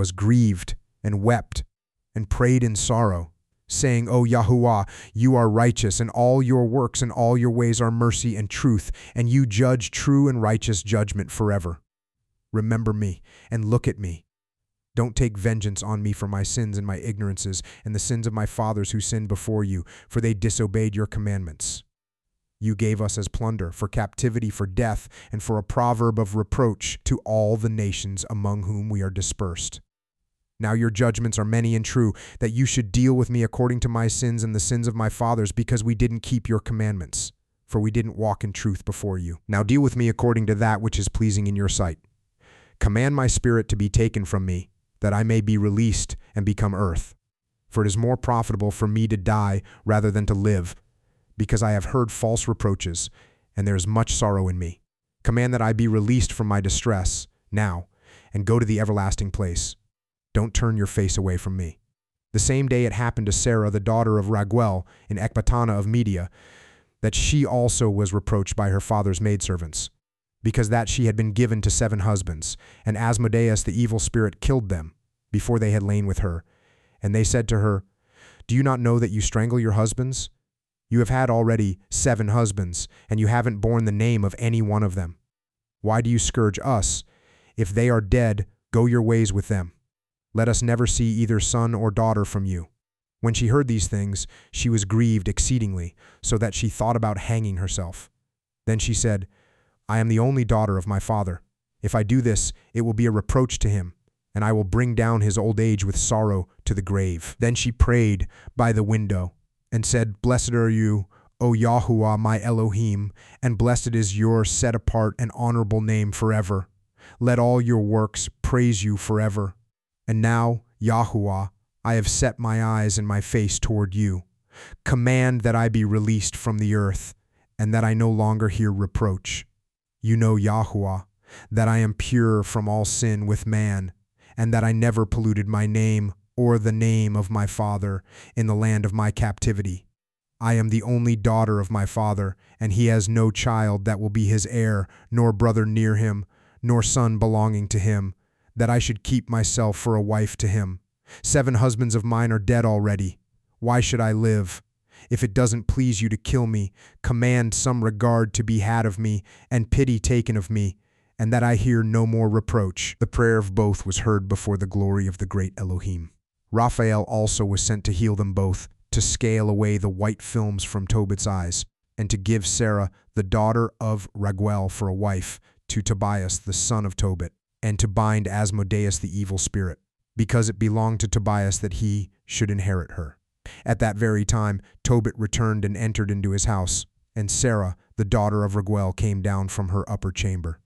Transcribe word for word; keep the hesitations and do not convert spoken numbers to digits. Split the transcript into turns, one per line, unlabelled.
was grieved and wept and prayed in sorrow, saying, O Yahuwah, you are righteous, and all your works and all your ways are mercy and truth, and you judge true and righteous judgment forever. Remember me and look at me. Don't take vengeance on me for my sins and my ignorances and the sins of my fathers who sinned before you, for they disobeyed your commandments. You gave us as plunder, for captivity, for death, and for a proverb of reproach to all the nations among whom we are dispersed. Now your judgments are many and true, that you should deal with me according to my sins and the sins of my fathers, because we didn't keep your commandments, for we didn't walk in truth before you. Now deal with me according to that which is pleasing in your sight. Command my spirit to be taken from me, that I may be released and become earth. For it is more profitable for me to die rather than to live, because I have heard false reproaches, and there is much sorrow in me. Command that I be released from my distress now, and go to the everlasting place. Don't turn your face away from me. The same day it happened to Sarah, the daughter of Raguel, in Ecbatana of Media, that she also was reproached by her father's maidservants, because that she had been given to seven husbands, and Asmodeus the evil spirit killed them before they had lain with her. And they said to her, Do you not know that you strangle your husbands? You have had already seven husbands, and you haven't borne the name of any one of them. Why do you scourge us? If they are dead, go your ways with them. Let us never see either son or daughter from you. When she heard these things, she was grieved exceedingly, so that she thought about hanging herself. Then she said, I am the only daughter of my father. If I do this, it will be a reproach to him, and I will bring down his old age with sorrow to the grave. Then she prayed by the window, and said, Blessed are you, O Yahuwah, my Elohim, and blessed is your set-apart and honorable name forever. Let all your works praise you forever. And now, Yahuwah, I have set my eyes and my face toward you. Command that I be released from the earth, and that I no longer hear reproach. You know, Yahuwah, that I am pure from all sin with man, and that I never polluted my name or the name of my father in the land of my captivity. I am the only daughter of my father, and he has no child that will be his heir, nor brother near him, nor son belonging to him, that I should keep myself for a wife to him. Seven husbands of mine are dead already. Why should I live? If it doesn't please you to kill me, command some regard to be had of me, and pity taken of me, and that I hear no more reproach. The prayer of both was heard before the glory of the great Elohim. Raphael also was sent to heal them both, to scale away the white films from Tobit's eyes, and to give Sarah, the daughter of Raguel, for a wife to Tobias, the son of Tobit, and to bind Asmodeus the evil spirit, because it belonged to Tobias that he should inherit her. At that very time, Tobit returned and entered into his house, and Sarah, the daughter of Raguel, came down from her upper chamber.